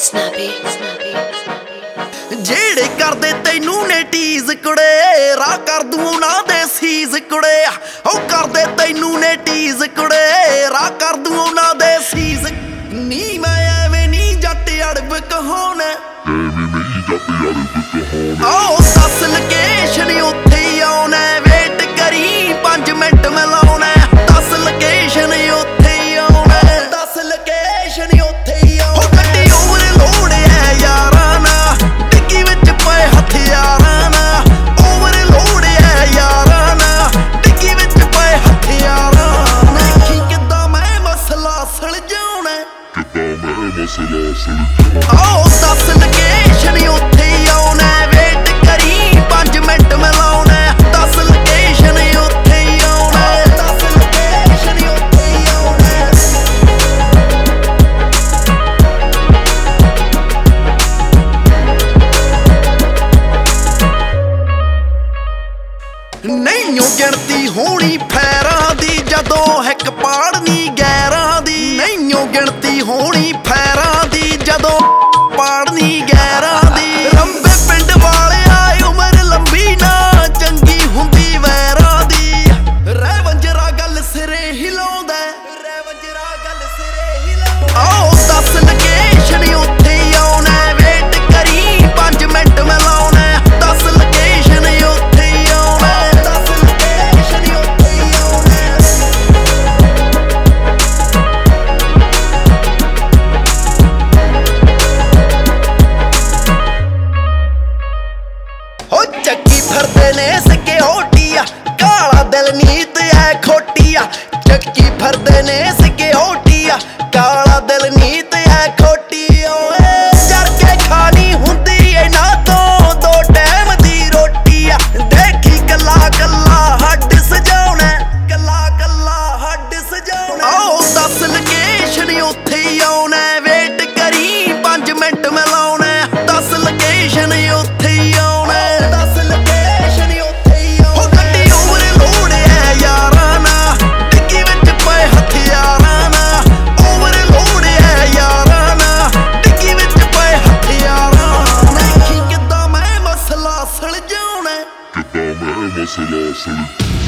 ਜਿਹੜੇ ਕਰਦੇ ਤੈਨੂੰ ਨੇ ਟੀਜ਼ ਕੁੜੇ, ਰਾਹ ਕਰ ਦੂੰ ਉਹਨਾਂ ਦੇ ਸੀਜ਼ ਕੁੜੇ। ਉਹ ਕਰਦੇ ਤੈਨੂੰ ਨੇ ਟੀਜ਼ ਕੁੜੇ, ਰਾਹ ਕਰ ਦੂੰ ਉਹਨਾਂ ਦੇ ਸੀਜ਼। ਨੀ ਮੈਂ ਐਵੇਂ ਨੀ ਜੱਟ ਅੜਬ ਕਹਾਉਣਾ, ਆਓ 10 ਲੋਕੇਸ਼ਨ ਉੱਥੇ ਹੀ ਆਉਣਾ, ਵੇਟ ਕਰੀ 5 ਮਿੰਟ ਮੈਂ ਲਾਉਣਾ। 10 ਲੋਕੇਸ਼ਨ ਉੱਥੇ ਹੀ ਆਉਣਾ, 10 ਲੋਕੇਸ਼ਨ ਉੱਥੇ ਹੀ ਆਉਣਾ। ਉਹ ਗੱਡੀ ਓਵਰਲੋਡ ਐ ਯਾਰਾਂ ਨਾ, ਡਿੱਗੀ ਵਿੱਚ ਪਏ ਹਥਿਆਰਾਂ ਨਾ। ਓਵਰਲੋਡ ਐ ਯਾਰਾਂ ਨਾ, ਡਿੱਗੀ ਵਿੱਚ ਪਏ ਹਥਿਆਰਾਂ ਨਾ। ਦੇਖੀ ਕਿੱਦਾਂ ਮੈਂ ਮਸਲਾ ਸੁਲਝਾਉਣਾ, ਆਓ 10 ਲੋਕੇਸ਼ਨ ਉੱਥੇ ਹੀ ਆਉਣਾ, ਵੇਟ ਕਰੀ 5 ਮਿੰਟ ਮੈਂ ਲਾਉਣਾ। 10 ਲੋਕੇਸ਼ਨ ਉੱਥੇ ਹੀ ਆਉਣਾ, 10 ਲੋਕੇਸ਼ਨ ਉੱਥੇ ਹੀ ਆਉਣਾ। ਨਹੀਂਓ ਗਿਣਤੀ ਹੋਣੀ ਫੈਰਾਂ ਦੀ, ਜਦੋਂ ਇੱਕ ਪਾੜਨੀ ਗੈਰਾਂ ਦੀ। ਨਹੀਂਓ ਗਿਣਤੀ ਹੋਣੀ ਫੈਰਾਂ ਦੀ, ਜਦੋਂ ਪਾੜਨੀ ਗੈਰਾਂ ਦੀ। ਰੰਬੇ ਪਿੰਡ ਵਾਲਿਆ ਉਮਰ ਲੰਬੀ ਨਾ ਚੰਗੀ ਹੁੰਦੀ ਵੈਰਾਂ ਦੀ। ਰਹਿ ਵੰਜਰਾ ਗੱਲ ਸਿਰੇ ਹਿਲਾਉਂਦਾ, ਰਹਿ ਵੰਜਰਾ ਗੱਲ ਸਿਰੇ ਹਿਲਾਉਂਦਾ। ਆਓ 10 ਲੋਕੇਸ਼ਨ ਉੱਥੇ ਹੀ ਆਉਣਾ, ਵੇਟ ਕਰੀ 5 ਮਿੰਟ ਮੈਂ ਲਾਉਣਾ। 10 ਲੋਕੇਸ਼ਨ ਉੱਥੇ ਹੀ ਆਉਣਾ, 10 ਲੋਕੇਸ਼ਨ ਉੱਥੇ ਹੀ ਆਉਣਾ। ਹੋ ਚੱਕੀ ਫਿਰਦੇ ਨੇ ਸਿਕਿਉਰਟੀਆ, ਕਾਲਾ ਦਿਲ ਨੀਤ ਐ ਖੋਟੀਆ। ਚੱਕੀ ਫਿਰਦੇ ਨੇ ਸਿਕਿਉਰਟੀਆ, ਕਾਲਾ ਦਿਲ ਨੀਤ ਐ ਖੋਟੀ। ਓਏ ਜਰ ਕੇ ਖਾਣੀ ਹੁੰਦੀ ਇਹਨਾਂ ਤੋਂ 2 ਟਾਈਮ ਦੀ ਰੋਟੀ ਆ। ਦੇਖੀ ਕੱਲਾ ਕੱਲਾ ਹੱਡ ਸਜਾਉਣਾ, ਕੱਲਾ ਕੱਲਾ ਹੱਡ ਸਜਾਉਣਾ। ਆਓ 10 ਲੋਕੇਸ਼ਨ ਉੱਥੇ ਹੀ ਆਉਣਾ, ਵੇਟ ਕਰੀ 5 ਮਿੰਟ ਮੈਂ ਲਾਉਣਾ। 10 ਲੋਕੇਸ਼ਨ ਉੱਥੇ ਹੀ ਆਉਣਾ, 10 ਲੋਕੇਸ਼ਨ ਉੱਥੇ ਹੀ ਆਉਣਾ। ਉਹ ਗੱਡੀ ਓਵਰਲੋਡ ਐ ਯਾਰਾਂ ਨਾ, ਡਿੱਗੀ ਵਿੱਚ ਪਏ ਹਥਿਆਰਾਂ ਨਾ। ਓਵਰਲੋਡ ਐ ਯਾਰਾਂ ਨਾ, ਡਿੱਗੀ ਵਿੱਚ ਪਏ ਹਥਿਆਰਾਂ ਨਾ। ਦੇਖੀ ਕਿੱਦਾਂ ਮੈਂ ਮਸਲਾ ਸੁਲਝਾਉਣਾ,